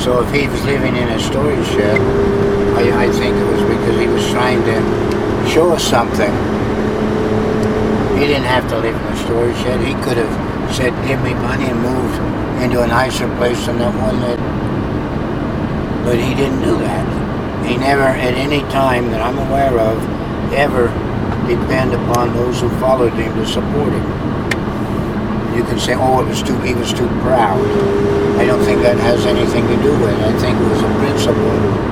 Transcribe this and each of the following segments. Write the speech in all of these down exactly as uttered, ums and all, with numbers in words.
So if he was living in a storage shed, I, I think it was because he was trying to show us something. He didn't have to live in a storage shed. He could have said, give me money and moved into a nicer place than that one that... But he didn't do that. He never, at any time that I'm aware of, ever depend upon those who followed him to support him. You can say, oh, it was too, he was too proud. I don't think that has anything to do with it. I think it was a principle.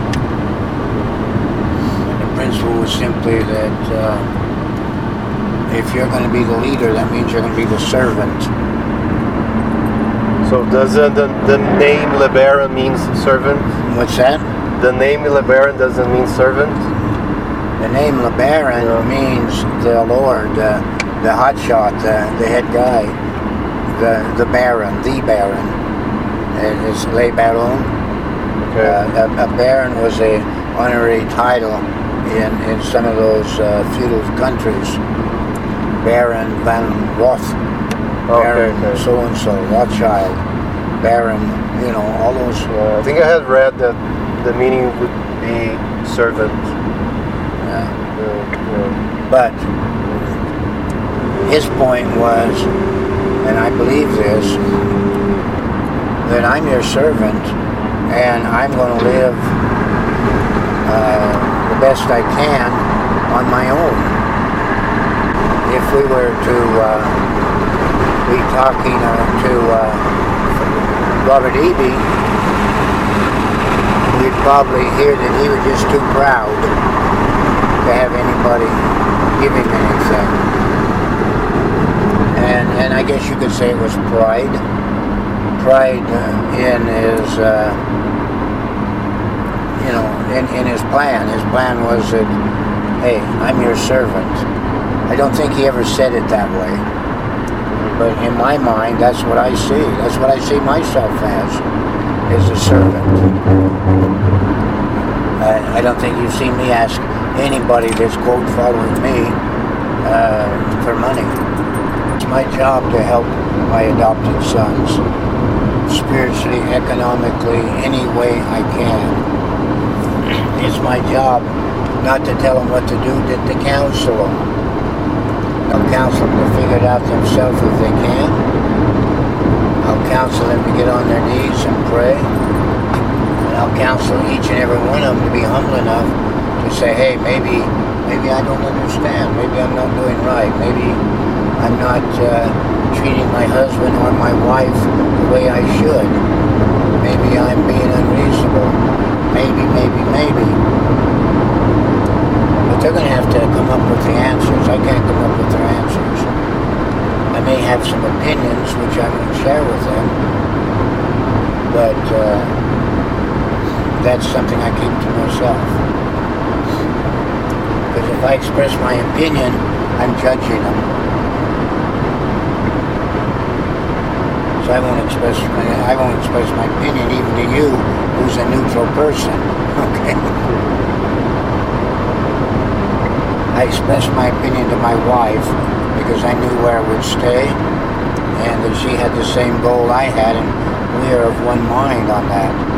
And the principle was simply that uh, if you're going to be the leader, that means you're going to be the servant. So doesn't the, the name LeBaron means servant? What's that? The name LeBaron doesn't mean servant? The name LeBaron yeah. means the Lord, uh, the hotshot, the, the head guy, the the Baron, the Baron. And it's Le Baron. Okay. Uh, a, a Baron was a honorary title in, in some of those uh, feudal countries. Baron van Roth, Baron okay, okay. so-and-so, Rothschild, Baron, you know, all those. Uh, I think I had read that the meaning would be servant. Yeah. Uh, yeah. But his point was, and I believe this, that I'm your servant and I'm going to live uh, the best I can on my own. If we were to uh, be talking uh, to uh, Robert Eby, we'd probably hear that he was just too proud to have anybody give him anything. And, and I guess you could say it was pride. Pride uh, in his, uh, you know, in, in his plan. His plan was that, hey, I'm your servant. I don't think he ever said it that way. But in my mind, that's what I see. That's what I see myself as, is a servant. I, I don't think you've seen me ask anybody that's, quote, following me uh, for money. It's my job to help my adopted sons, spiritually, economically, any way I can. It's my job not to tell them what to do, to, to counsel them. I'll counsel them to figure it out themselves if they can. I'll counsel them to get on their knees and pray. And I'll counsel each and every one of them to be humble enough to say, hey, maybe maybe I don't understand. Maybe I'm not doing right. Maybe I'm not uh, treating my husband or my wife the way I should. Maybe I'm being unreasonable. Maybe, maybe, maybe. But they're going to have to come up with the answers. I can't come up with their answers. I may have some opinions which I can share with them, but uh, that's something I keep to myself. Because if I express my opinion, I'm judging them. So I won't express my, I won't express my opinion even to you, who's a neutral person. Okay. I expressed my opinion to my wife because I knew where I would stay, and that she had the same goal I had, and we are of one mind on that.